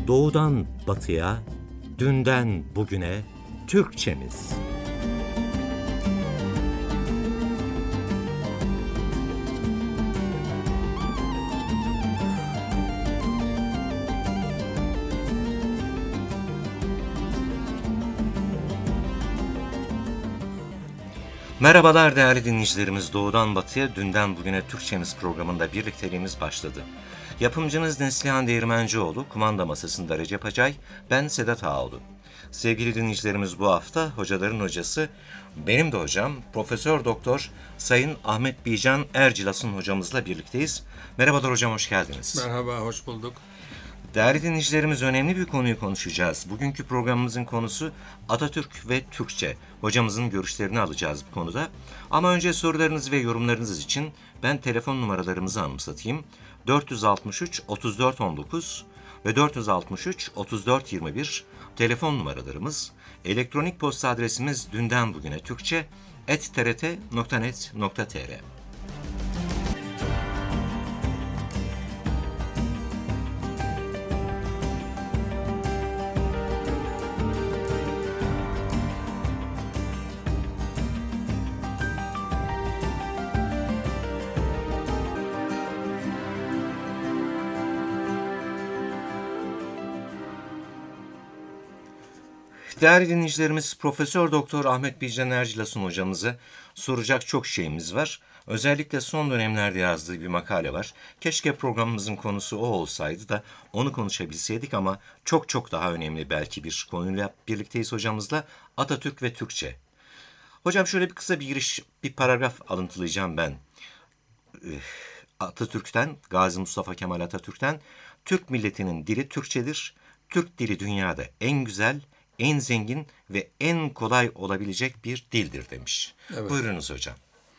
Doğudan batıya, dünden bugüne Türkçemiz. Merhabalar değerli dinleyicilerimiz. Doğudan Batı'ya, dünden bugüne Türkçemiz programında birlikteliğimiz başladı. Yapımcınız Neslihan Değirmencioğlu, kumanda masasında Recep Acay, ben Sedat Ağaoğlu. Sevgili dinleyicilerimiz, bu hafta hocaların hocası, benim de hocam, Profesör Doktor Sayın Ahmet Bican Ercilas'ın hocamızla birlikteyiz. Merhabalar hocam, hoş geldiniz. Merhaba, hoş bulduk. Değerli dinleyicilerimiz, önemli bir konuyu konuşacağız. Bugünkü programımızın konusu Atatürk ve Türkçe. Hocamızın görüşlerini alacağız bu konuda. Ama önce sorularınız ve yorumlarınız için ben telefon numaralarımızı anımsatayım. 463 34 19 ve 463 34 21 telefon numaralarımız. Elektronik posta adresimiz dünden bugüne Türkçe@trt.net.tr. Değerli dinleyicilerimiz, Profesör Doktor Ahmet Bican Ercilas'ın hocamıza soracak çok şeyimiz var. Özellikle son dönemlerde yazdığı bir makale var. Keşke programımızın konusu o olsaydı da onu konuşabilseydik ama çok daha önemli belki bir konuyla birlikteyiz hocamızla. Atatürk ve Türkçe. Hocam şöyle bir kısa bir giriş, bir paragraf alıntılayacağım ben. Atatürk'ten, Gazi Mustafa Kemal Atatürk'ten, Türk milletinin dili Türkçedir. Türk dili dünyada en güzel, en zengin ve en kolay olabilecek bir dildir demiş. Evet. Buyurunuz hocam.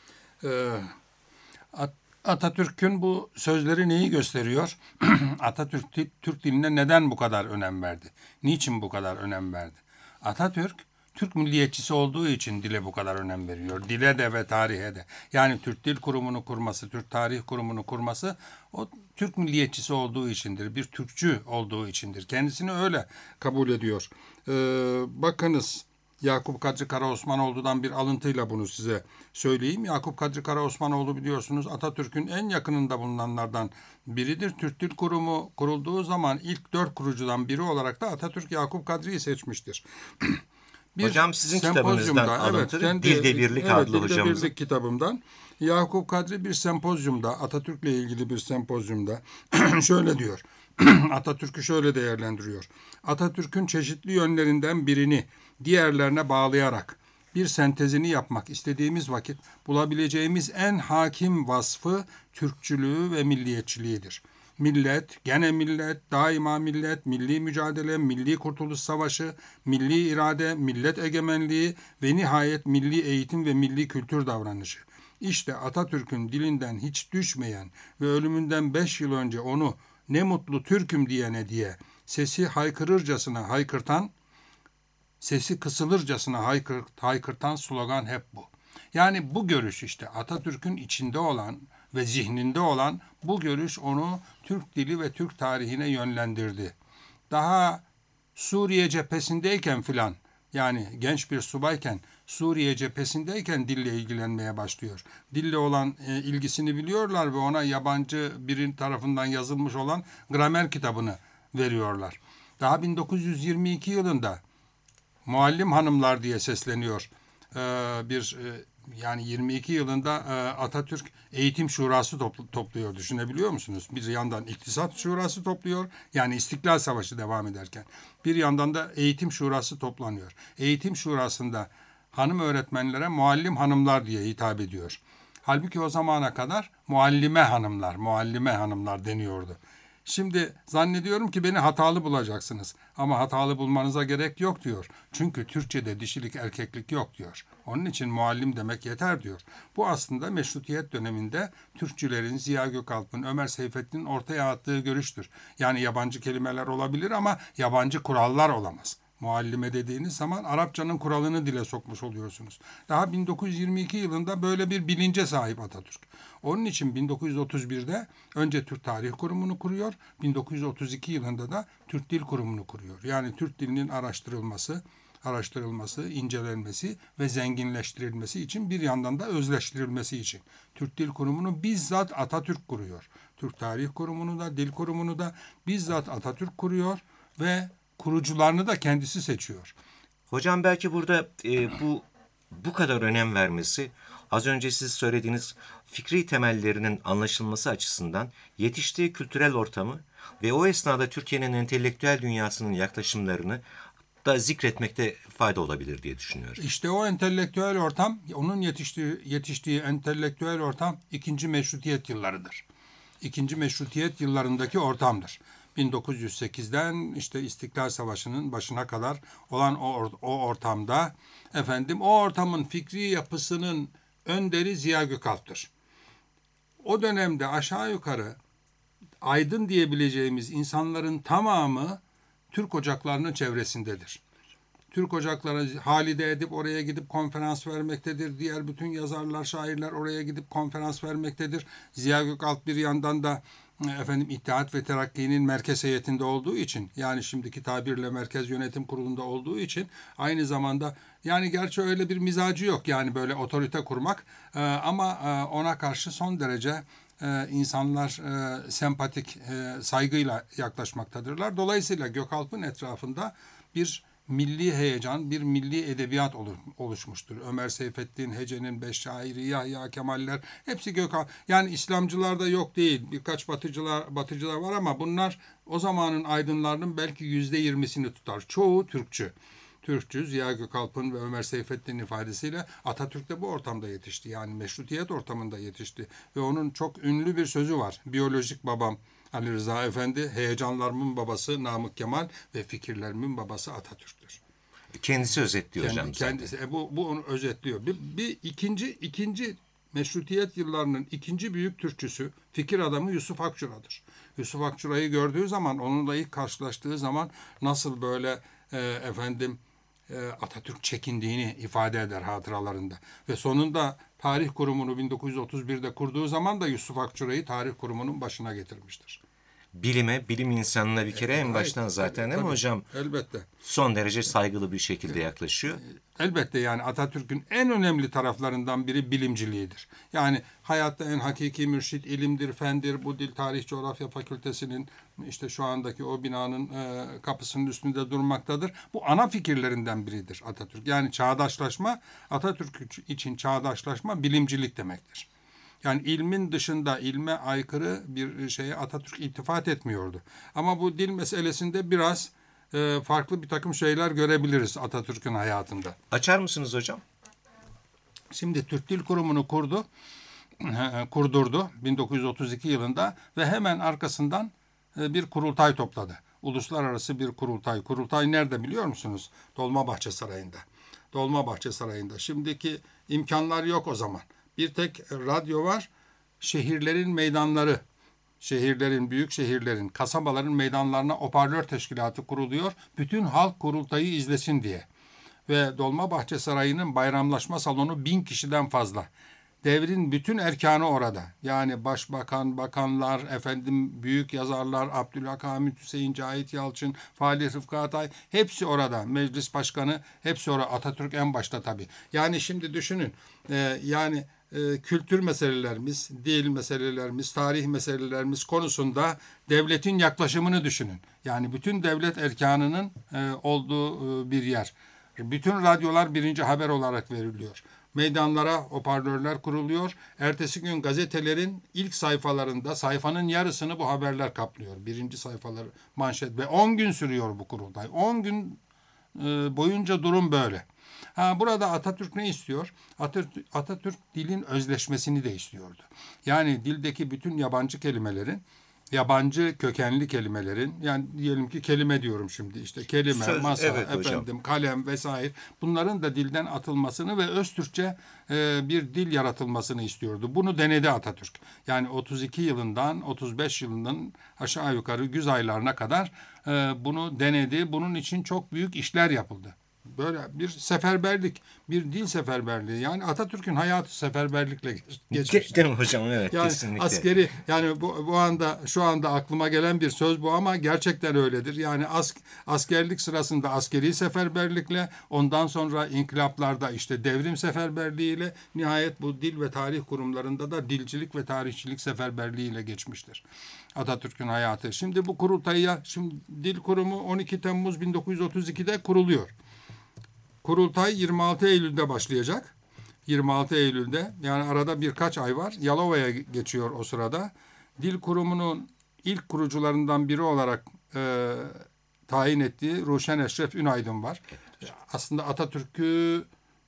Atatürk'ün bu sözleri neyi gösteriyor? Atatürk Türk diline neden bu kadar önem verdi? Niçin bu kadar önem verdi? Atatürk, Türk milliyetçisi olduğu için dile bu kadar önem veriyor. Dile de ve tarihe de. Yani Türk Dil Kurumu'nu kurması, Türk Tarih Kurumu'nu kurması o Türk milliyetçisi olduğu içindir. Bir Türkçü olduğu içindir. Kendisini öyle kabul ediyor. Bakınız, Yakup Kadri Karaosmanoğlu'dan bir alıntıyla bunu size söyleyeyim. Yakup Kadri Karaosmanoğlu biliyorsunuz Atatürk'ün en yakınında bulunanlardan biridir. Türk Dil Kurumu kurulduğu zaman ilk 4 kurucudan biri olarak da Atatürk Yakup Kadri'yi seçmiştir. Hocam sizin kitabınızdan alıntı, Dilde Birlik adlı hocamızın. Dilde Birlik kitabımdan. Yakup Kadri bir sempozyumda, Atatürk'le ilgili bir sempozyumda şöyle diyor. Atatürk'ü şöyle değerlendiriyor. Atatürk'ün çeşitli yönlerinden birini diğerlerine bağlayarak bir sentezini yapmak istediğimiz vakit bulabileceğimiz en hakim vasfı Türkçülüğü ve milliyetçiliğidir. Millet, gene millet, daima millet, milli mücadele, milli kurtuluş savaşı, milli irade, millet egemenliği ve nihayet milli eğitim ve milli kültür davranışı. İşte Atatürk'ün dilinden hiç düşmeyen ve ölümünden 5 yıl önce onu ne mutlu Türk'üm diyene diye sesi haykırırcasına haykırtan, sesi kısılırcasına haykırtan slogan hep bu. Yani bu görüş işte Atatürk'ün içinde olan ve zihninde olan bu görüş onu Türk dili ve Türk tarihine yönlendirdi. Daha Suriye cephesindeyken filan, yani genç bir subayken Suriye cephesindeyken dille ilgilenmeye başlıyor. Dille olan ilgisini biliyorlar ve ona yabancı birinin tarafından yazılmış olan gramer kitabını veriyorlar. Daha 1922 yılında Muallim Hanımlar diye sesleniyor. Yani 22 yılında Atatürk Eğitim Şurası topluyor. Düşünebiliyor musunuz? Bir yandan İktisat Şurası topluyor. Yani İstiklal Savaşı devam ederken. Bir yandan da Eğitim Şurası toplanıyor. Eğitim Şurası'nda hanım öğretmenlere muallim hanımlar diye hitap ediyor. Halbuki o zamana kadar muallime hanımlar deniyordu. Şimdi zannediyorum ki beni hatalı bulacaksınız. Ama hatalı bulmanıza gerek yok diyor. Çünkü Türkçe'de dişilik erkeklik yok diyor. Onun için muallim demek yeter diyor. Bu aslında Meşrutiyet döneminde Türkçülerin, Ziya Gökalp'ın, Ömer Seyfettin'in ortaya attığı görüştür. Yani yabancı kelimeler olabilir ama yabancı kurallar olamaz. Muallime dediğiniz zaman Arapçanın kuralını dile sokmuş oluyorsunuz. Daha 1922 yılında böyle bir bilince sahip Atatürk. Onun için 1931'de önce Türk Tarih Kurumu'nu kuruyor, 1932 yılında da Türk Dil Kurumu'nu kuruyor. Yani Türk dilinin araştırılması, incelenmesi ve zenginleştirilmesi için, bir yandan da özleştirilmesi için. Türk Dil Kurumu'nu bizzat Atatürk kuruyor. Türk Tarih Kurumu'nu da, Dil Kurumu'nu da bizzat Atatürk kuruyor ve kurucularını da kendisi seçiyor. Hocam belki burada bu kadar önem vermesi, az önce siz söylediğiniz fikri temellerinin anlaşılması açısından yetiştiği kültürel ortamı ve o esnada Türkiye'nin entelektüel dünyasının yaklaşımlarını da zikretmekte fayda olabilir diye düşünüyorum. İşte o entelektüel ortam, onun yetiştiği entelektüel ortam ikinci meşrutiyet yıllarıdır. İkinci meşrutiyet yıllarındaki ortamdır. 1908'den işte İstiklal Savaşı'nın başına kadar olan o ortamda, o ortamın fikri yapısının önderi Ziya Gökalp'tır. O dönemde aşağı yukarı aydın diyebileceğimiz insanların tamamı Türk ocaklarının çevresindedir. Türk ocakları, Halide Edip oraya gidip konferans vermektedir. Diğer bütün yazarlar, şairler oraya gidip konferans vermektedir. Ziya Gökalp bir yandan da İttihat ve Terakki'nin merkez heyetinde olduğu için, yani şimdiki tabirle Merkez Yönetim Kurulu'nda olduğu için, aynı zamanda yani gerçi öyle bir mizacı yok yani böyle otorite kurmak, ama ona karşı son derece insanlar sempatik, saygıyla yaklaşmaktadırlar. Dolayısıyla Gökalp'ın etrafında bir milli heyecan, bir milli edebiyat oluşmuştur. Ömer Seyfettin, Hece'nin beş şairi, Yahya Kemaller, hepsi Gökalp. Yani İslamcılar da yok değil. Birkaç batıcılar var ama bunlar o zamanın aydınlarının belki %20'sini tutar. Çoğu Türkçü. Ziya Gökalp'ın ve Ömer Seyfettin'in ifadesiyle Atatürk de bu ortamda yetişti. Yani meşrutiyet ortamında yetişti. Ve onun çok ünlü bir sözü var. Biyolojik babam Ali Rıza Efendi, heyecanlarımın babası Namık Kemal ve fikirlerimin babası Atatürk'tür. Kendisi özetliyor hocam kendisi, zaten. Bu onu özetliyor. İkinci meşrutiyet yıllarının ikinci büyük Türkçüsü, fikir adamı Yusuf Akçura'dır. Yusuf Akçura'yı gördüğü zaman, onunla ilk karşılaştığı zaman nasıl böyle Atatürk çekindiğini ifade eder hatıralarında. Ve sonunda Tarih Kurumu'nu 1931'de kurduğu zaman da Yusuf Akçura'yı Tarih Kurumu'nun başına getirmiştir. Bilime, bilim insanına bir kere en baştan zaten değil mi hocam? Elbette. Son derece saygılı bir şekilde yaklaşıyor. Elbette yani Atatürk'ün en önemli taraflarından biri bilimciliğidir. Yani hayatta en hakiki mürşit ilimdir, fendir. Bu Dil Tarih Coğrafya Fakültesinin işte şu andaki o binanın kapısının üstünde durmaktadır. Bu ana fikirlerinden biridir Atatürk. Yani çağdaşlaşma, Atatürk için çağdaşlaşma bilimcilik demektir. Yani ilmin dışında, ilme aykırı bir şeye Atatürk iltifat etmiyordu. Ama bu dil meselesinde biraz farklı bir takım şeyler görebiliriz Atatürk'ün hayatında. Açar mısınız hocam? Şimdi Türk Dil Kurumu'nu kurdurdu 1932 yılında ve hemen arkasından bir kurultay topladı. Uluslararası bir kurultay. Kurultay nerede biliyor musunuz? Dolmabahçe Sarayı'nda. Şimdiki imkanlar yok o zaman. Bir tek radyo var. Şehirlerin meydanları, büyük şehirlerin, kasabaların meydanlarına hoparlör teşkilatı kuruluyor. Bütün halk kurultayı izlesin diye. Ve Dolmabahçe Sarayı'nın bayramlaşma salonu 1000 kişiden fazla. Devrin bütün erkanı orada. Yani başbakan, bakanlar, büyük yazarlar, Abdülhamit Hüseyin, Cahit Yalçın, Fahri Rıfkı Atay, hepsi orada. Meclis başkanı, hepsi orada. Atatürk en başta tabii. Yani şimdi düşünün, kültür meselelerimiz, dil meselelerimiz, tarih meselelerimiz konusunda devletin yaklaşımını düşünün. Yani bütün devlet erkanının olduğu bir yer. Bütün radyolar birinci haber olarak veriliyor. Meydanlara hoparlörler kuruluyor. Ertesi gün gazetelerin ilk sayfalarında sayfanın yarısını bu haberler kaplıyor. Birinci sayfaları manşet ve 10 gün sürüyor bu kurultay. 10 gün boyunca durum böyle. Burada Atatürk ne istiyor? Atatürk dilin özleşmesini de istiyordu. Yani dildeki bütün yabancı kelimelerin yabancı kökenli kelimelerin, yani diyelim ki kelime diyorum şimdi, işte kelime, Söz, masa, evet hocam. efendim, kalem vesaire, bunların da dilden atılmasını ve Öztürkçe bir dil yaratılmasını istiyordu. Bunu denedi Atatürk. Yani 32 yılından 35 yılından aşağı yukarı güz aylarına kadar bunu denedi. Bunun için çok büyük işler yapıldı. Böyle bir seferberlik, bir dil seferberliği. Yani Atatürk'ün hayatı seferberlikle geçmiş. Değil mi hocam? Evet, Yani kesinlikle. askeri, yani bu anda şu anda aklıma gelen bir söz bu ama gerçekten öyledir. Yani askerlik sırasında askeri seferberlikle, ondan sonra inkılaplarda işte devrim seferberliğiyle, nihayet bu dil ve tarih kurumlarında da dilcilik ve tarihçilik seferberliğiyle geçmiştir Atatürk'ün hayatı. Şimdi bu kurultayya, şimdi Dil Kurumu 12 Temmuz 1932'de kuruluyor. Kurultay 26 Eylül'de başlayacak. 26 Eylül'de, yani arada birkaç ay var. Yalova'ya geçiyor o sırada. Dil Kurumu'nun ilk kurucularından biri olarak tayin ettiği Ruşen Eşref Ünaydın var. Aslında Atatürk'ü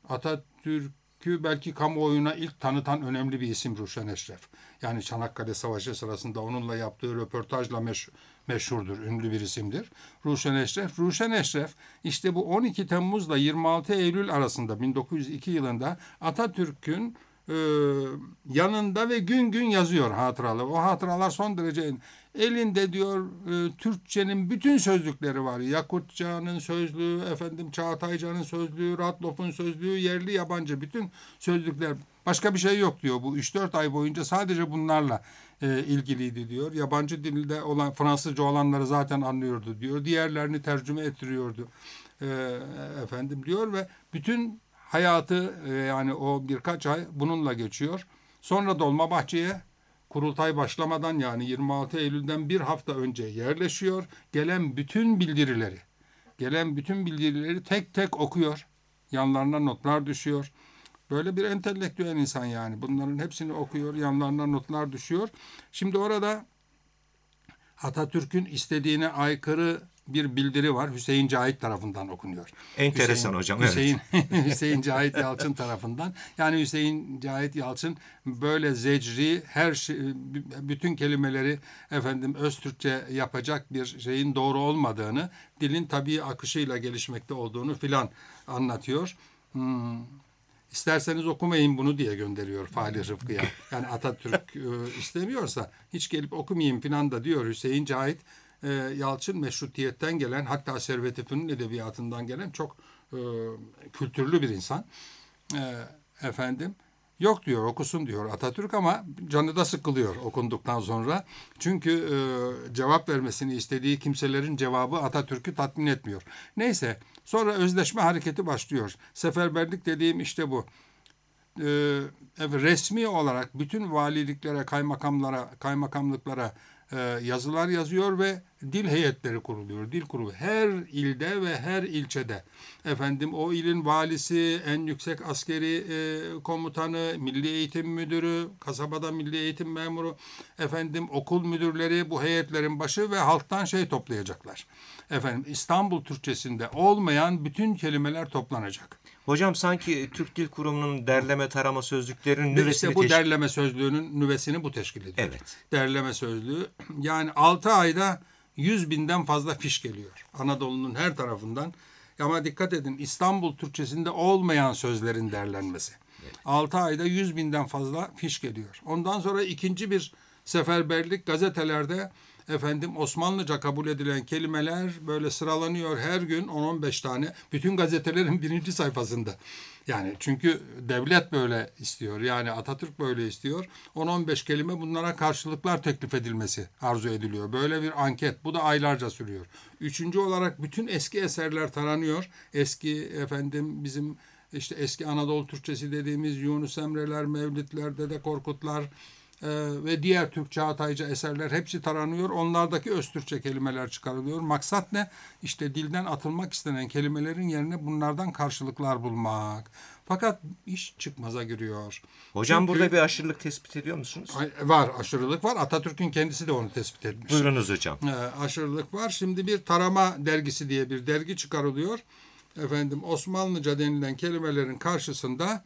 belki kamuoyuna ilk tanıtan önemli bir isim Ruşen Eşref. Yani Çanakkale Savaşı sırasında onunla yaptığı röportajla meşhurdur, ünlü bir isimdir. Ruşen Eşref işte bu 12 Temmuz'la 26 Eylül arasında 1902 yılında Atatürk'ün yanında ve gün gün yazıyor hatıralar. O hatıralar son derece elinde diyor Türkçenin bütün sözlükleri var. Yakutça'nın sözlüğü, Çağatayca'nın sözlüğü, Radloff'un sözlüğü, yerli yabancı bütün sözlükler. Başka bir şey yok diyor. Bu 3-4 ay boyunca sadece bunlarla ilgiliydi diyor. Yabancı dilde olan, Fransızca olanları zaten anlıyordu diyor. Diğerlerini tercüme ettiriyordu diyor ve bütün hayatı yani o birkaç ay bununla geçiyor. Sonra Dolmabahçe'ye kurultay başlamadan, yani 26 Eylül'den bir hafta önce yerleşiyor. Gelen bütün bildirileri tek tek okuyor. Yanlarına notlar düşüyor. Böyle bir entelektüel insan yani. Bunların hepsini okuyor, yanlarına notlar düşüyor. Şimdi orada Atatürk'ün istediğine aykırı bir bildiri var. Hüseyin Cahit tarafından okunuyor. Enteresan hocam. Hüseyin Cahit Yalçın tarafından. Yani Hüseyin Cahit Yalçın böyle zecri, her şey, bütün kelimeleri Öztürkçe yapacak bir şeyin doğru olmadığını, dilin tabii akışıyla gelişmekte olduğunu filan anlatıyor. İsterseniz okumayın bunu diye gönderiyor Fahri Rıfkı'ya. Yani Atatürk istemiyorsa hiç gelip okumayayım filan da diyor Hüseyin Cahit Yalçın. Meşrutiyetten gelen, hatta Servet-i Fünun edebiyatından gelen çok kültürlü bir insan. Yok diyor, okusun diyor Atatürk ama canı da sıkılıyor okunduktan sonra. Çünkü cevap vermesini istediği kimselerin cevabı Atatürk'ü tatmin etmiyor. Neyse, sonra özleşme hareketi başlıyor. Seferberlik dediğim işte bu. Resmi olarak bütün valiliklere, kaymakamlıklara yazılar yazıyor ve dil heyetleri kuruluyor. Dil kurulu her ilde ve her ilçede. O ilin valisi, en yüksek askeri komutanı, milli eğitim müdürü, kasabada milli eğitim memuru, okul müdürleri bu heyetlerin başı ve halktan toplayacaklar. İstanbul Türkçesinde olmayan bütün kelimeler toplanacak. Hocam sanki Türk Dil Kurumu'nun derleme tarama sözlüklerinin nüvesini bu derleme sözlüğünün nüvesini bu teşkil ediyor. Evet. Derleme sözlüğü, yani 6 ayda 100.000'den fazla fiş geliyor. Anadolu'nun her tarafından. Ama dikkat edin, İstanbul Türkçesinde olmayan sözlerin derlenmesi. Evet. 6 ayda 100.000'den fazla fiş geliyor. Ondan sonra ikinci bir seferberlik, gazetelerde Osmanlıca kabul edilen kelimeler böyle sıralanıyor her gün 10-15 tane. Bütün gazetelerin birinci sayfasında. Yani çünkü devlet böyle istiyor. Yani Atatürk böyle istiyor. 10-15 kelime, bunlara karşılıklar teklif edilmesi arzu ediliyor. Böyle bir anket. Bu da aylarca sürüyor. Üçüncü olarak bütün eski eserler taranıyor. Eski bizim eski Anadolu Türkçesi dediğimiz Yunus Emre'ler, Mevlitler, Dede Korkutlar ve diğer Türk Çağatayca eserler hepsi taranıyor. Onlardaki Öztürkçe kelimeler çıkarılıyor. Maksat ne? İşte dilden atılmak istenen kelimelerin yerine bunlardan karşılıklar bulmak. Fakat iş çıkmaza giriyor. Hocam burada bir aşırılık tespit ediyor musunuz? Var, aşırılık var. Atatürk'ün kendisi de onu tespit etmiş. Buyurunuz hocam. Aşırılık var. Şimdi bir tarama dergisi diye bir dergi çıkarılıyor. Osmanlıca denilen kelimelerin karşısında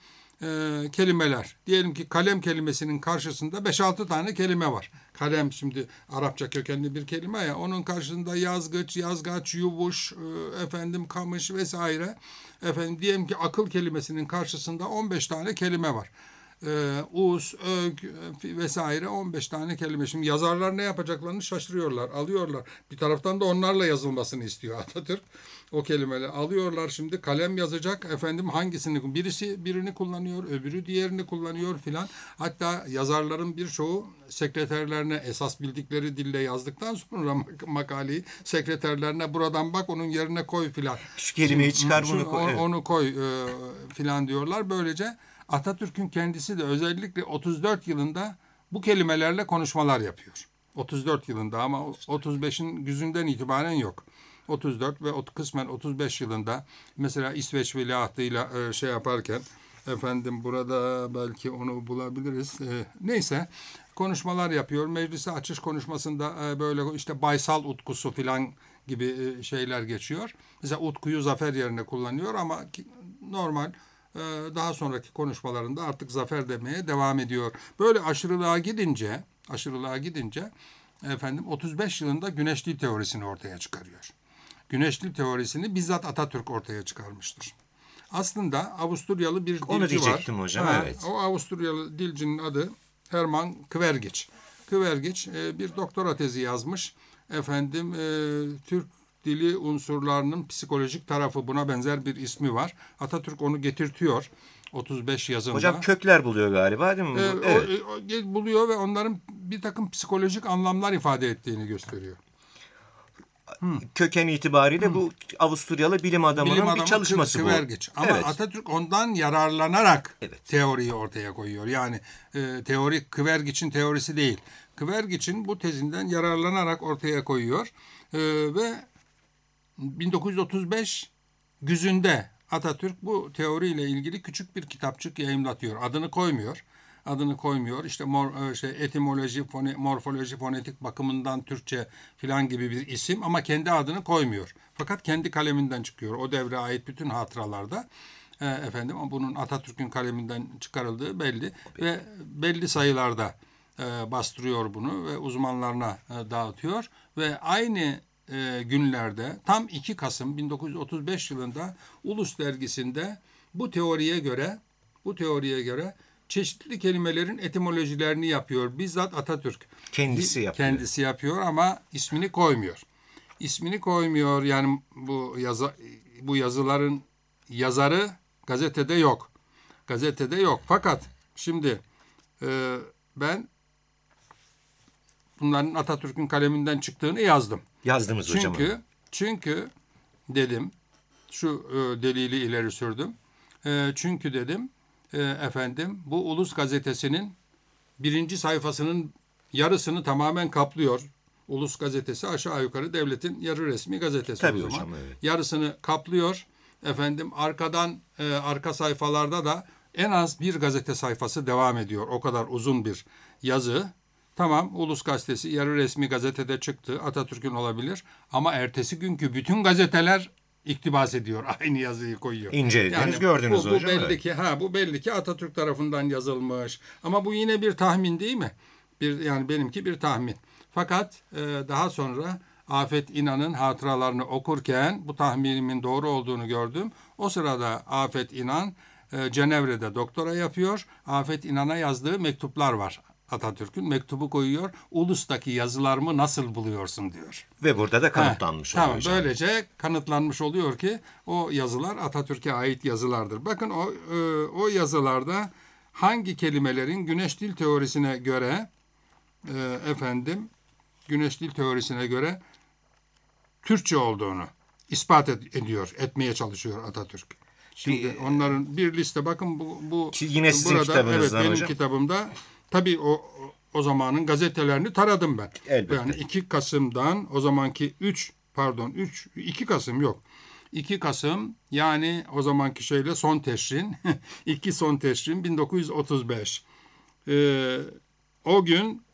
kelimeler. Diyelim ki kalem kelimesinin karşısında 5-6 tane kelime var. Kalem şimdi Arapça kökenli bir kelime ya. Onun karşısında yazgıç, yazgaç, yuvuş, kamış vesaire. Diyelim ki akıl kelimesinin karşısında 15 tane kelime var. Us, ök vesaire 15 tane kelime. Şimdi yazarlar ne yapacaklarını şaşırıyorlar. Alıyorlar. Bir taraftan da onlarla yazılmasını istiyor Atatürk. O kelimeleri alıyorlar şimdi kalem yazacak hangisini birini kullanıyor, öbürü diğerini kullanıyor filan. Hatta yazarların birçoğu sekreterlerine esas bildikleri dille yazdıktan sonra makaleyi sekreterlerine buradan bak onun yerine koy filan. Şu kelimeyi çıkar bunu koy. Evet. Onu koy filan diyorlar. Böylece Atatürk'ün kendisi de özellikle 34 yılında bu kelimelerle konuşmalar yapıyor. 34 yılında ama 35'in güzünden itibaren yok. 34 ve kısmen 35 yılında mesela İsveç veliahtıyla yaparken burada belki onu bulabiliriz. Neyse konuşmalar yapıyor. Meclise açış konuşmasında böyle işte baysal utkusu filan gibi şeyler geçiyor. Mesela utkuyu zafer yerine kullanıyor ama normal daha sonraki konuşmalarında artık zafer demeye devam ediyor. Böyle aşırılığa gidince 35 yılında güneş dil teorisini ortaya çıkarıyor. Güneş dil teorisini bizzat Atatürk ortaya çıkarmıştır. Aslında Avusturyalı bir dilci var. Onu diyecektim hocam, evet. O Avusturyalı dilcinin adı Hermann Kvergiç. Kvergiç bir doktora tezi yazmış. Türk dili unsurlarının psikolojik tarafı buna benzer bir ismi var. Atatürk onu getirtiyor 35 yazında. Hocam kökler buluyor galiba değil mi? Evet. Buluyor ve onların bir takım psikolojik anlamlar ifade ettiğini gösteriyor. Köken itibariyle bu Avusturyalı bilim adamının bir çalışması bu. Kvergiç. Ama evet. Atatürk ondan yararlanarak evet. teoriyi ortaya koyuyor. Yani teori Kvergiç'in teorisi değil. Kvergiç'in bu tezinden yararlanarak ortaya koyuyor. Ve 1935 güzünde Atatürk bu teoriyle ilgili küçük bir kitapçık yayımlatıyor. Adını koymuyor. İşte etimoloji, morfoloji, fonetik bakımından Türkçe filan gibi bir isim ama kendi adını koymuyor. Fakat kendi kaleminden çıkıyor. O devre ait bütün hatıralarda bunun Atatürk'ün kaleminden çıkarıldığı belli ve belli sayılarda bastırıyor bunu ve uzmanlarına dağıtıyor ve aynı günlerde tam 2 Kasım 1935 yılında Ulus dergisinde bu teoriye göre çeşitli kelimelerin etimolojilerini yapıyor. Bizzat Atatürk. Kendisi yapıyor ama ismini koymuyor. Yani bu yazıların yazarı gazetede yok. Fakat şimdi ben bunların Atatürk'ün kaleminden çıktığını yazdım. Yazdınız hocam. Çünkü dedim şu delili ileri sürdüm. Çünkü dedim bu Ulus gazetesinin 1. sayfasının yarısını tamamen kaplıyor. Ulus gazetesi aşağı yukarı devletin yarı resmi gazetesi. Tabii o zaman. Hocam, evet. Yarısını kaplıyor. Arkadan arka sayfalarda da en az bir gazete sayfası devam ediyor. O kadar uzun bir yazı. Tamam, Ulus gazetesi yarı resmi gazetede çıktı. Atatürk'ün olabilir. Ama ertesi günkü bütün gazeteler iktibas ediyor. Aynı yazıyı koyuyor. İncelediniz, gördünüz hocam. Bu belli ki Atatürk tarafından yazılmış. Ama bu yine bir tahmin değil mi? Benimki bir tahmin. Fakat daha sonra Afet İnan'ın hatıralarını okurken bu tahminimin doğru olduğunu gördüm. O sırada Afet İnan Cenevre'de doktora yapıyor. Afet İnan'a yazdığı mektuplar var. Atatürk'ün mektubu koyuyor. Ulus'taki yazılarımı nasıl buluyorsun diyor. Ve burada da kanıtlanmış oluyor. Tamam, böylece kanıtlanmış oluyor ki o yazılar Atatürk'e ait yazılardır. Bakın o yazılarda hangi kelimelerin güneş dil teorisine göre Türkçe olduğunu ispat etmeye çalışıyor Atatürk. Şimdi onların bir liste bakın bu yine sizin kitabınızdan benim hocam. Kitabımda. Tabii o zamanın gazetelerini taradım ben. Elbette. Yani 2 Kasım'dan o zamanki 2 Kasım yok. 2 Kasım yani o zamanki son teşrin 2 son teşrin 1935. O gün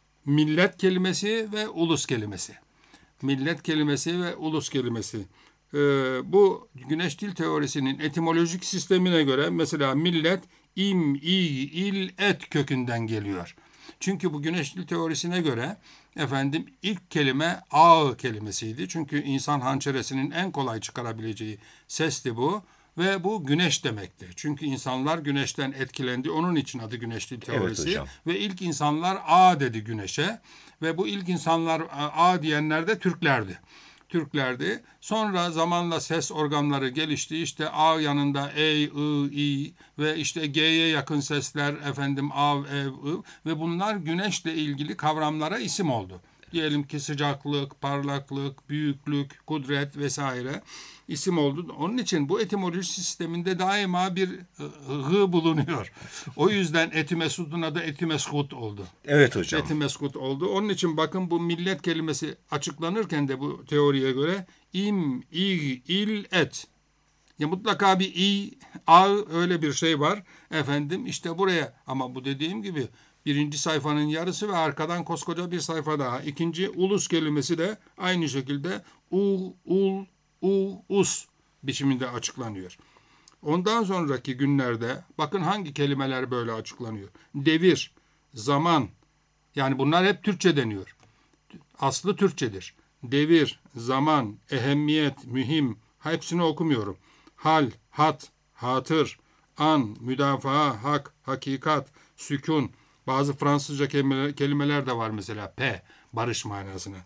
millet kelimesi ve ulus kelimesi. Bu güneş dil teorisinin etimolojik sistemine göre mesela millet im, i, il, et kökünden geliyor. Çünkü bu güneş dil teorisine göre ilk kelime ağ kelimesiydi. Çünkü insan hançeresinin en kolay çıkarabileceği sesti bu. Ve bu güneş demekti. Çünkü insanlar güneşten etkilendi. Onun için adı güneş dil teorisi. hocam. Ve ilk insanlar A dedi güneşe. Ve bu ilk insanlar A diyenler de Türklerdi. Sonra zamanla ses organları gelişti. İşte A yanında E, I, I ve işte G'ye yakın sesler av, ev, I ve bunlar güneşle ilgili kavramlara isim oldu. Diyelim ki sıcaklık, parlaklık, büyüklük, kudret vesaire isim oldu. Onun için bu etimoloji sisteminde daima bir hı bulunuyor. O yüzden Etimesgut'un adı Etimesgut oldu. Evet hocam. Etimesgut oldu. Onun için bakın bu millet kelimesi açıklanırken de bu teoriye göre im, i, il, et. Ya mutlaka bir i, a öyle bir şey var. İşte buraya ama bu dediğim gibi birinci sayfanın yarısı ve arkadan koskoca bir sayfa daha. İkinci ulus kelimesi de aynı şekilde u, ul, us biçiminde açıklanıyor. Ondan sonraki günlerde bakın hangi kelimeler böyle açıklanıyor. Devir, zaman, yani bunlar hep Türkçe deniyor. Aslı Türkçedir. Devir, zaman, ehemmiyet, mühim, hepsini okumuyorum. Hal, hat, hatır, an, müdafaa, hak, hakikat, sükun. Bazı Fransızca kelimeler de var mesela. P, barış manasına.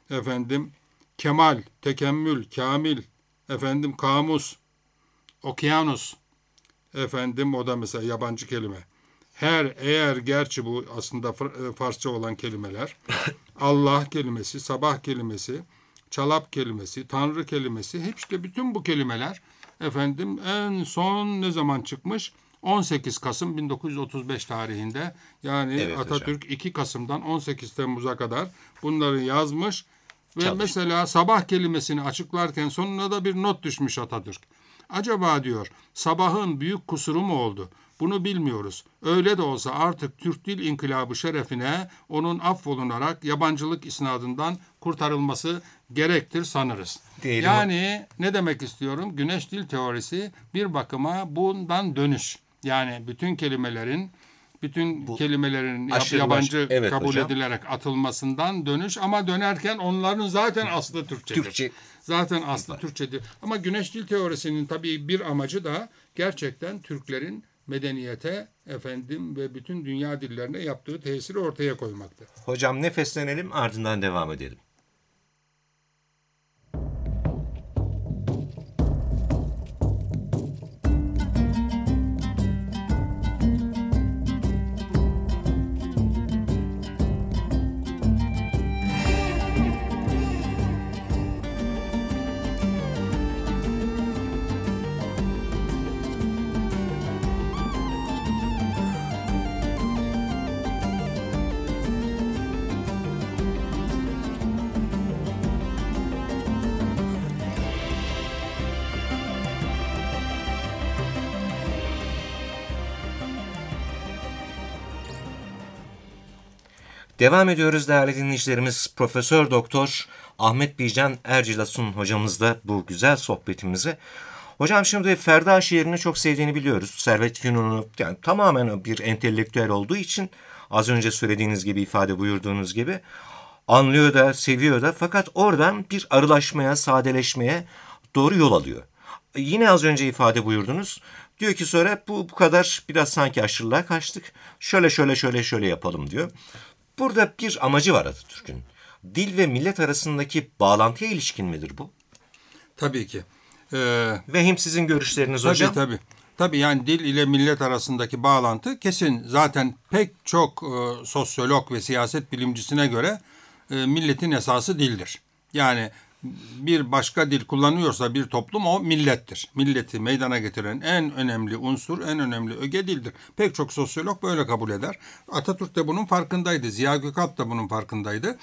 Kemal, tekemmül, kamil, kamus, okyanus, o da mesela yabancı kelime. Her, eğer, gerçi bu aslında Farsça olan kelimeler. Allah kelimesi, sabah kelimesi, çalap kelimesi, tanrı kelimesi, hep işte bütün bu kelimeler en son ne zaman çıkmış? 18 Kasım 1935 tarihinde. Yani evet, Atatürk hocam. 2 Kasım'dan 18 Temmuz'a kadar bunları yazmış. Ve Çalış. mesela sabah kelimesini açıklarken sonuna da bir not düşmüş Atatürk. Acaba diyor sabahın büyük kusuru mu oldu? Bunu bilmiyoruz. Öyle de olsa artık Türk Dil İnkılabı şerefine onun affolunarak yabancılık isnadından kurtarılması gerektir sanırız. Diyelim. Yani ne demek istiyorum? Güneş dil teorisi bir bakıma bundan dönüş. Yani bütün kelimelerin yabancı kabul hocam. edilerek atılmasından dönüş ama dönerken onların zaten aslı Türkçedir. Türkçe. Zaten aslı Türkçedir. Ama güneş dil teorisinin tabii bir amacı da gerçekten Türklerin medeniyete ve bütün dünya dillerine yaptığı tesiri ortaya koymaktır. Hocam nefeslenelim, ardından devam edelim. Devam ediyoruz değerli dinleyicilerimiz. Profesör Doktor Ahmet Bican Ercilasun hocamızla bu güzel sohbetimizi. Hocam şimdi Ferda şiirini çok sevdiğini biliyoruz. Servet Fünun'u yani tamamen bir entelektüel olduğu için az önce söylediğiniz gibi ifade buyurduğunuz gibi anlıyor da seviyor da fakat oradan bir arılaşmaya, sadeleşmeye doğru yol alıyor. Yine az önce ifade buyurdunuz. Diyor ki sonra bu kadar biraz sanki aşırılığa kaçtık. Şöyle yapalım diyor. Burada bir amacı var Atatürk'ün. Dil ve millet arasındaki bağlantıya ilişkin midir bu? Tabii ki. Ve hem sizin görüşleriniz hocam. Tabii yani dil ile millet arasındaki bağlantı kesin. Zaten pek çok sosyolog ve siyaset bilimcisine göre milletin esası dildir. Yani bir başka dil kullanıyorsa bir toplum o millettir. Milleti meydana getiren en önemli unsur, en önemli öge dildir. Pek çok sosyolog böyle kabul eder. Atatürk de bunun farkındaydı. Ziya Gökalp da bunun farkındaydı.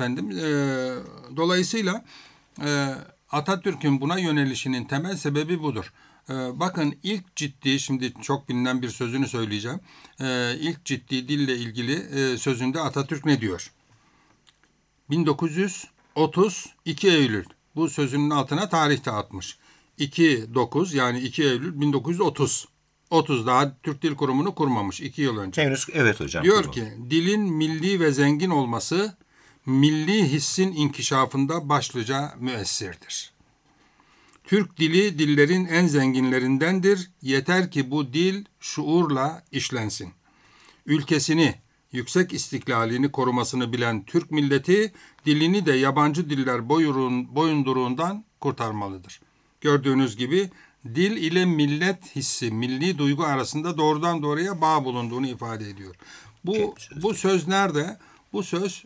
Dolayısıyla Atatürk'ün buna yönelişinin temel sebebi budur. Bakın ilk ciddi, şimdi çok bilinen bir sözünü söyleyeceğim. İlk ciddi dille ilgili sözünde Atatürk ne diyor? 1932 Eylül. bu sözünün altına tarih de atmış. 2-9 yani 2 Eylül 1930. 30 daha Türk Dil Kurumu'nu kurmamış 2 yıl önce. Henüz evet hocam. Diyor kurban. ki dilin milli ve zengin olması milli hissin inkişafında başlıca müessirdir. Türk dili dillerin en zenginlerindendir. Yeter ki bu dil şuurla işlensin. Ülkesini, yüksek istiklalini korumasını bilen Türk milleti dilini de yabancı diller boyunduruğundan kurtarmalıdır. Gördüğünüz gibi dil ile millet hissi, milli duygu arasında doğrudan doğruya bağ bulunduğunu ifade ediyor. Bu söz nerede? Bu söz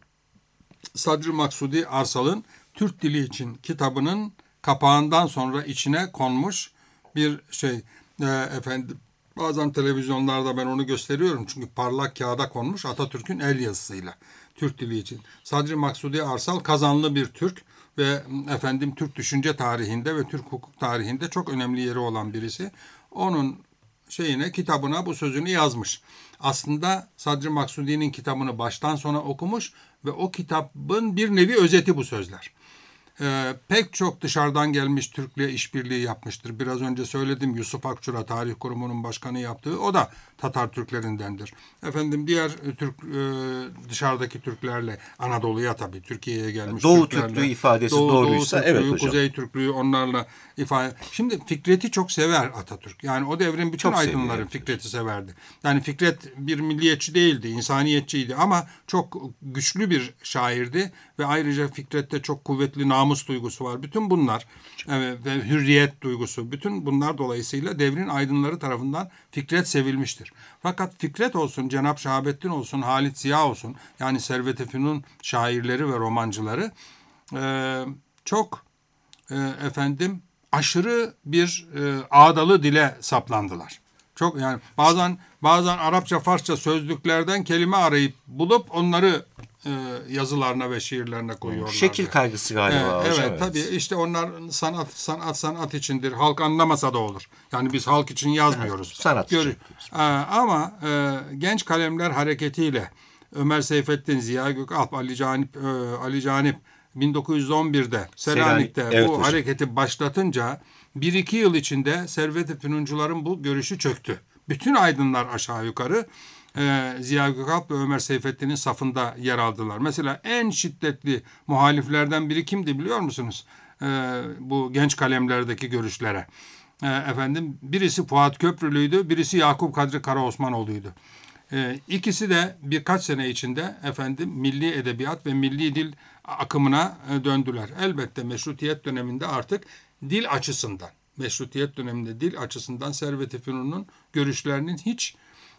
Sadri Maksudi Arsal'ın Türk Dili için kitabının kapağından sonra içine konmuş bir şey. Efendim bazen televizyonlarda ben onu gösteriyorum çünkü parlak kağıda konmuş Atatürk'ün el yazısıyla Türk Dili için. Sadri Maksudi Arsal Kazanlı bir Türk ve efendim Türk düşünce tarihinde ve Türk hukuk tarihinde çok önemli yeri olan birisi. Onun kitabına bu sözünü yazmış. Aslında Sadri Maksudi'nin kitabını baştan sona okumuş ve o kitabın bir nevi özeti bu sözler. Pek çok dışarıdan gelmiş Türk'le işbirliği yapmıştır. Biraz önce söyledim Yusuf Akçura Tarih Kurumu'nun başkanı yaptığı. O da Tatar Türklerindendir. Efendim diğer dışarıdaki Türklerle Anadolu'ya tabii Türkiye'ye gelmiş Doğu Türklerle. Türklüğü ifadesi Doğu doğruysa Türklüğü, evet hocam. Kuzey Türklüğü onlarla ifade. Şimdi Fikret'i çok sever Atatürk. Yani o devrin bütün Çok aydınları seviyor. Fikret'i severdi. Yani Fikret bir milliyetçi değildi, insaniyetçiydi ama çok güçlü bir şairdi ve ayrıca Fikret'te çok kuvvetli namus duygusu var. Bütün bunlar ve hürriyet duygusu, bütün bunlar dolayısıyla devrin aydınları tarafından Fikret sevilmiştir. Fakat Fikret olsun, Cenab-ı Şahabettin olsun, Halit Ziya olsun, yani Servet-i Fünun şairleri ve romancıları çok aşırı bir ağdalı dile saplandılar. Çok yani bazen Arapça, Farsça sözlüklerden kelime arayıp bulup onları yazılarına ve şiirlerine koyuyorlar. Şekil kaygısı galiba hocam. Evet, tabii işte onlar sanat içindir. Halk anlamasa da olur. Yani biz halk için yazmıyoruz. Sanat için. Ama genç kalemler hareketiyle Ömer Seyfettin, Ziya Gökalp, Ali Canip 1911'de Selanik'te evet bu hocam. hareketi başlatınca 1-2 yıl içinde Servet-i Fünuncuların bu görüşü çöktü. Bütün aydınlar aşağı yukarı Ziya Gökalp ve Ömer Seyfettin'in safında yer aldılar. Mesela en şiddetli muhaliflerden biri kimdi biliyor musunuz? Bu genç kalemlerdeki görüşlere. Birisi Fuat Köprülü'ydü, birisi Yakup Kadri Karaosmanoğlu'ydu. İkisi de birkaç sene içinde milli edebiyat ve milli dil akımına döndüler. Elbette meşrutiyet döneminde artık dil açısından Servet-i Fünun'un görüşlerinin hiç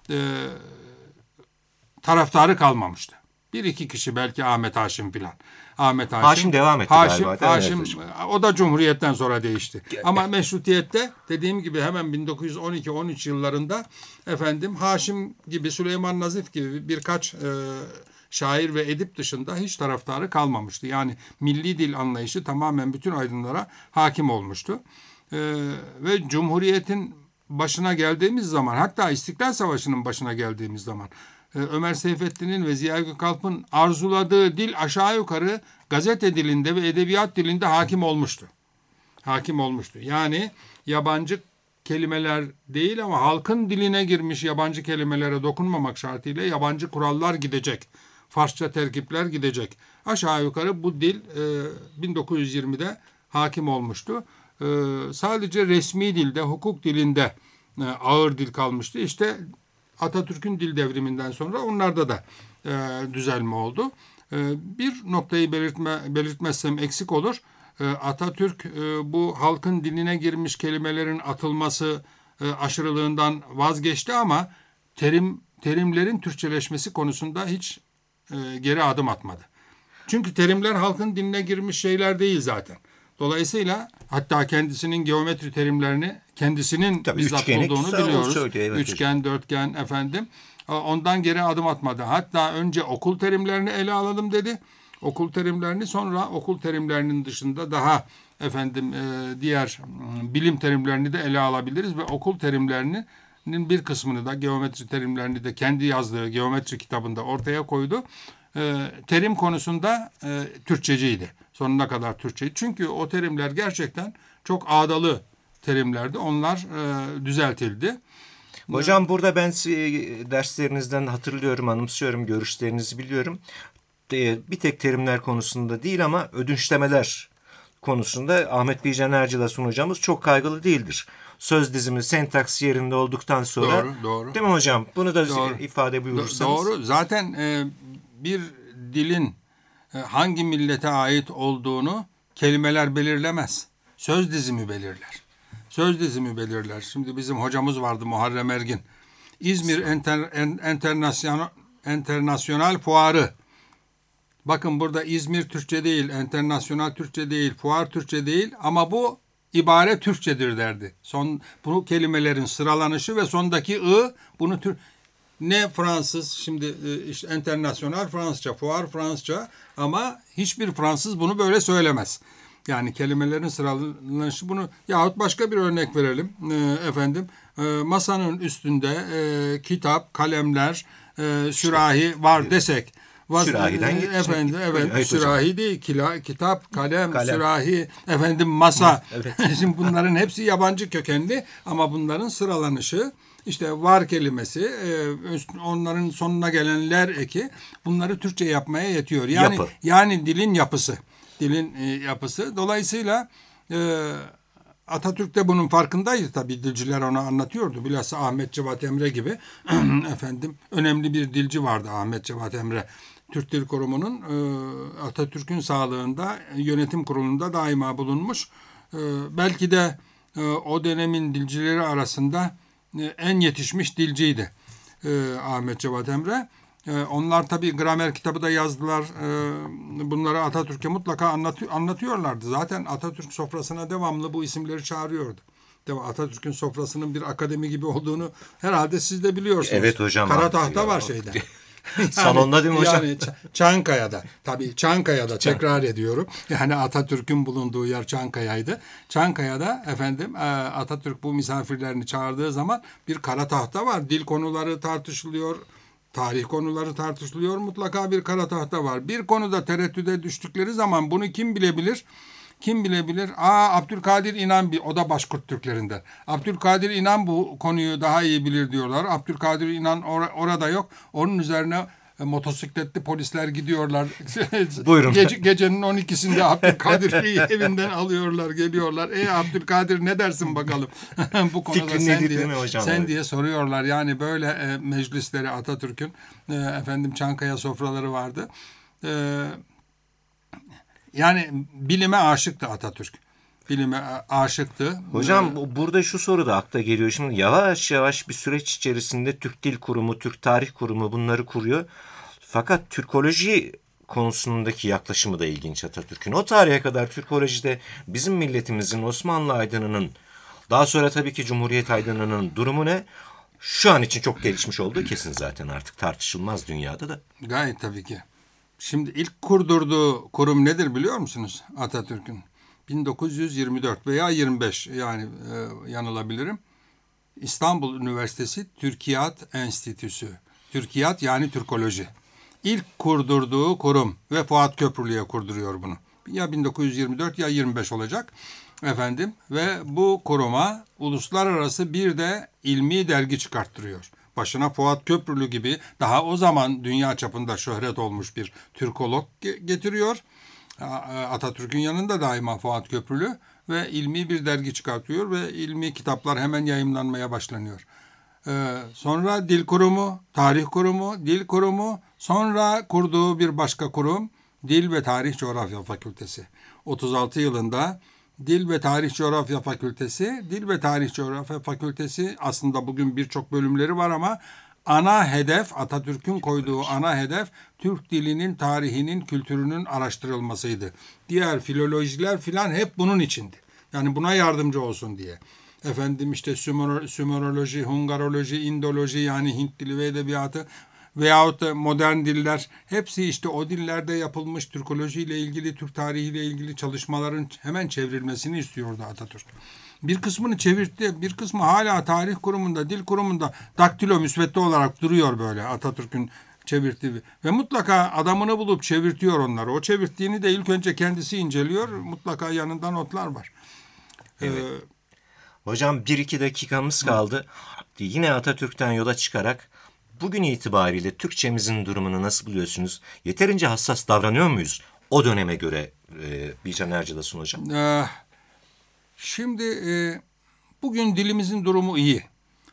taraftarı kalmamıştı. Bir iki kişi belki Ahmet Haşim filan. Haşim devam etti galiba. Haşim o da Cumhuriyet'ten sonra değişti. Ama meşrutiyette dediğim gibi hemen 1912-13 yıllarında Haşim gibi, Süleyman Nazif gibi birkaç şair ve edip dışında hiç taraftarı kalmamıştı. Yani milli dil anlayışı tamamen bütün aydınlara hakim olmuştu. Ve Cumhuriyet'in başına geldiğimiz zaman, hatta İstiklal Savaşı'nın başına geldiğimiz zaman Ömer Seyfettin'in ve Ziya Gökalp'ın arzuladığı dil aşağı yukarı gazete dilinde ve edebiyat dilinde hakim olmuştu. Yani yabancı kelimeler değil ama halkın diline girmiş yabancı kelimelere dokunmamak şartıyla yabancı kurallar gidecek. Farsça terkipler gidecek. Aşağı yukarı bu dil 1920'de hakim olmuştu. Sadece resmi dilde, hukuk dilinde ağır dil kalmıştı. İşte Atatürk'ün dil devriminden sonra onlarda da düzelme oldu. Bir noktayı belirtmezsem eksik olur. Atatürk bu halkın diline girmiş kelimelerin atılması aşırılığından vazgeçti ama terimlerin Türkçeleşmesi konusunda hiç geri adım atmadı. Çünkü terimler halkın diline girmiş şeyler değil zaten. Dolayısıyla hatta kendisinin geometri terimlerini kendisinin bizzat bulduğunu biliyoruz. Evet, üçgen, dörtgen ondan geri adım atmadı. Hatta önce okul terimlerini ele alalım dedi. Okul terimlerini, sonra okul terimlerinin dışında daha diğer bilim terimlerini de ele alabiliriz ve okul terimlerinin bir kısmını da, geometri terimlerini de kendi yazdığı geometri kitabında ortaya koydu. Terim konusunda Türkçeciydi. Sonuna kadar Türkçeyi. Çünkü o terimler gerçekten çok ağdalı terimlerdi. Onlar düzeltildi. Hocam burada ben derslerinizden hatırlıyorum, anımsıyorum, görüşlerinizi biliyorum. Bir tek terimler konusunda değil ama ödünçlemeler konusunda Ahmet Bey Canerci'la sunacağımız çok kaygılı değildir. Söz dizimi, sentaks yerinde olduktan sonra. Doğru. Değil mi hocam? Bunu da Doğru. ifade buyurursanız. Doğru. Zaten bir dilin hangi millete ait olduğunu kelimeler belirlemez. Söz dizimi belirler. Söz dizimi belirler. Şimdi bizim hocamız vardı, Muharrem Ergin. İzmir Enternasyonal Fuarı. Bakın burada İzmir Türkçe değil, internasyonal Türkçe değil, fuar Türkçe değil ama bu ibare Türkçedir derdi. Bu kelimelerin sıralanışı ve sondaki bunu ne Fransız, şimdi işte internasyonal Fransızca, fuar Fransızca ama hiçbir Fransız bunu böyle söylemez. Yani kelimelerin sıralanışı bunu, yahut başka bir örnek verelim efendim. Masanın üstünde kitap, kalemler, sürahi var desek. Sürahiden efendim, evet, sürahi değil, kitap, kalem, sürahi, efendim masa. Evet. Şimdi bunların hepsi yabancı kökenli ama bunların sıralanışı, işte var kelimesi, onların sonuna gelenler eki, bunları Türkçe yapmaya yetiyor. Yani dilin yapısı. Dilin yapısı. Dolayısıyla Atatürk de bunun farkındaydı tabii. Dilciler ona anlatıyordu. Bilhassa Ahmet Cevat Emre gibi efendim önemli bir dilci vardı, Ahmet Cevat Emre. Türk Dil Kurumu'nun Atatürk'ün sağlığında yönetim kurulunda daima bulunmuş. Belki de o dönemin dilcileri arasında en yetişmiş dilciydi Ahmet Cevat Emre. Onlar tabii gramer kitabı da yazdılar. Bunları Atatürk'e mutlaka anlatıyorlardı. Zaten Atatürk sofrasına devamlı bu isimleri çağırıyordu. Atatürk'ün sofrasının bir akademi gibi olduğunu herhalde siz de biliyorsunuz. Evet hocam. Kara tahta var şeyde. Salonda değil mi hocam? Yani Çankaya'da. Tabii Çankaya'da, tekrar ediyorum. Yani Atatürk'ün bulunduğu yer Çankaya'ydı. Çankaya'da efendim Atatürk bu misafirlerini çağırdığı zaman bir kara tahta var. Dil konuları tartışılıyor. Tarih konuları tartışılıyor. Mutlaka bir kara tahta var. Bir konuda tereddüde düştükleri zaman bunu kim bilebilir? Kim bilebilir? Abdülkadir İnan, o da Başkurt Türklerinden. Abdülkadir İnan bu konuyu daha iyi bilir diyorlar. Abdülkadir İnan orada yok. Onun üzerine motosikletli polisler gidiyorlar. Buyurun. Gecenin 12'sinde Abdülkadir'i evinden alıyorlar, geliyorlar. Abdülkadir ne dersin bakalım? Bu konuda sen diye soruyorlar. Yani böyle meclisleri Atatürk'ün efendim Çankaya sofraları vardı. Yani bilime aşıktı Atatürk. Bilime aşıktı. Hocam burada şu soru da akla geliyor. Şimdi yavaş yavaş bir süreç içerisinde Türk Dil Kurumu, Türk Tarih Kurumu bunları kuruyor. Fakat Türkoloji konusundaki yaklaşımı da ilginç Atatürk'ün. O tarihe kadar Türkolojide bizim milletimizin, Osmanlı aydınının, daha sonra tabii ki Cumhuriyet aydınının durumu ne? Şu an için çok gelişmiş olduğu kesin, zaten artık tartışılmaz dünyada da. Gayet tabii ki. Şimdi ilk kurdurduğu kurum nedir biliyor musunuz Atatürk'ün? 1924 veya 25, yani yanılabilirim. İstanbul Üniversitesi Türkiyat Enstitüsü. Türkiyat yani Türkoloji. İlk kurdurduğu kurum ve Fuat Köprülü'ye kurduruyor bunu. Ya 1924 ya 25 olacak efendim, ve bu kuruma uluslararası bir de ilmi dergi çıkarttırıyor. Başına Fuat Köprülü gibi daha o zaman dünya çapında şöhret olmuş bir Türkolog getiriyor. Atatürk'ün yanında daima Fuat Köprülü ve ilmi bir dergi çıkartıyor ve ilmi kitaplar hemen yayımlanmaya başlanıyor. Sonra Dil Kurumu, Tarih Kurumu, Dil Kurumu, sonra kurduğu bir başka kurum Dil ve Tarih Coğrafya Fakültesi. 36 yılında Dil ve Tarih Coğrafya Fakültesi, Dil ve Tarih Coğrafya Fakültesi aslında bugün birçok bölümleri var ama ana hedef, Atatürk'ün koyduğu ana hedef Türk dilinin, tarihinin, kültürünün araştırılmasıydı. Diğer filolojiler filan hep bunun içindi. Yani buna yardımcı olsun diye. Efendim işte Sümeroloji, Hungaroloji, İndoloji, yani Hint dili ve edebiyatı veyahut da modern diller, hepsi işte o dillerde yapılmış Türkoloji ile ilgili, Türk tarihi ile ilgili çalışmaların hemen çevrilmesini istiyordu Atatürk. Bir kısmını çevirdi, bir kısmı hala tarih kurumunda, dil kurumunda daktilo müsvedde olarak duruyor böyle Atatürk'ün çevirttiği ve mutlaka adamını bulup çevirtiyor onları. O çevirttiğini de ilk önce kendisi inceliyor. Mutlaka yanında notlar var. Evet. Hocam 1-2 dakikamız kaldı. Yine Atatürk'ten yola çıkarak bugün itibariyle Türkçemizin durumunu nasıl buluyorsunuz? Yeterince hassas davranıyor muyuz o döneme göre Bilcan Ercilas'ın hocam? Şimdi bugün dilimizin durumu iyi.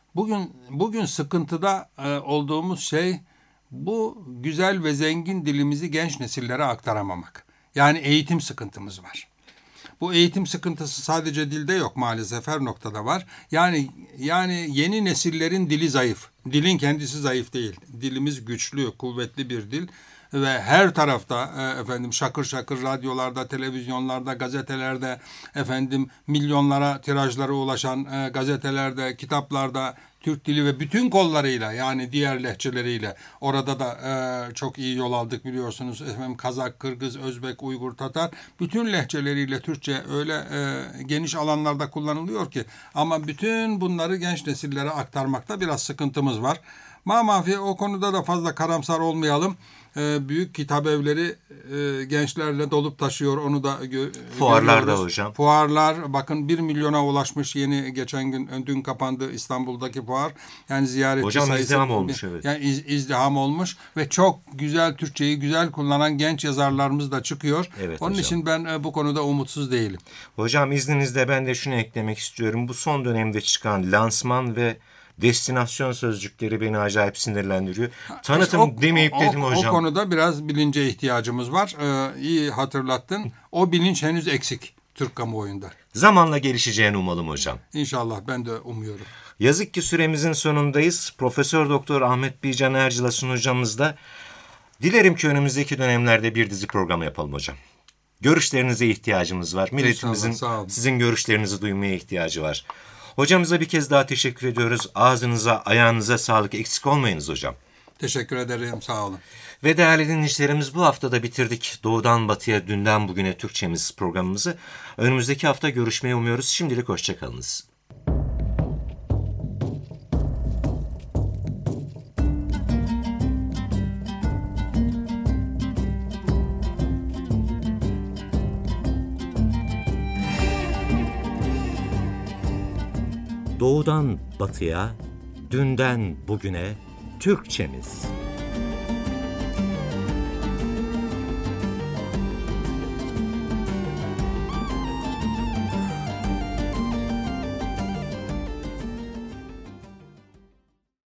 Bugün sıkıntıda olduğumuz şey bu güzel ve zengin dilimizi genç nesillere aktaramamak. Yani eğitim sıkıntımız var. Bu eğitim sıkıntısı sadece dilde yok maalesef, her noktada var. Yani yeni nesillerin dili zayıf. Dilin kendisi zayıf değil. Dilimiz güçlü, kuvvetli bir dil ve her tarafta şakır şakır radyolarda, televizyonlarda, gazetelerde milyonlara tirajları ulaşan gazetelerde, kitaplarda Türk dili ve bütün kollarıyla, yani diğer lehçeleriyle orada da çok iyi yol aldık biliyorsunuz. Kazak, Kırgız, Özbek, Uygur, Tatar bütün lehçeleriyle Türkçe öyle geniş alanlarda kullanılıyor ki, ama bütün bunları genç nesillere aktarmakta biraz sıkıntımız var. Mamafi o konuda da fazla karamsar olmayalım. Büyük kitap evleri gençlerle dolup taşıyor, onu da fuarlarda görüyoruz. Hocam. Fuarlar bakın 1 milyona ulaşmış, dün kapandı İstanbul'daki fuar. Yani ziyaretçi hocam sayısı izdiham olmuş, evet. Yani izdiham olmuş ve çok güzel Türkçeyi güzel kullanan genç yazarlarımız da çıkıyor. Evet, onun hocam. için ben bu konuda umutsuz değilim. Hocam izninizle ben de şunu eklemek istiyorum. Bu son dönemde çıkan lansman ve destinasyon sözcükleri beni acayip sinirlendiriyor. Tanıtım demeyip dedim hocam. O konuda biraz bilince ihtiyacımız var. İyi hatırlattın. O bilinç henüz eksik Türk kamuoyunda. Zamanla gelişeceğini umalım hocam. İnşallah, ben de umuyorum. Yazık ki süremizin sonundayız. Profesör Doktor Ahmet Bilcan Ercilas'ın hocamızla dilerim ki önümüzdeki dönemlerde bir dizi programı yapalım hocam. Görüşlerinize ihtiyacımız var. Milletimizin sizin görüşlerinizi duymaya ihtiyacı var. Hocamıza bir kez daha teşekkür ediyoruz. Ağzınıza, ayağınıza sağlık, eksik olmayınız hocam. Teşekkür ederim, sağ olun. Ve değerli dinleyicilerimiz, bu hafta da bitirdik. Doğudan Batıya, Dünden Bugüne Türkçemiz programımızı. Önümüzdeki hafta görüşmeyi umuyoruz. Şimdilik hoşçakalınız. Doğudan Batıya, Dünden Bugüne Türkçemiz.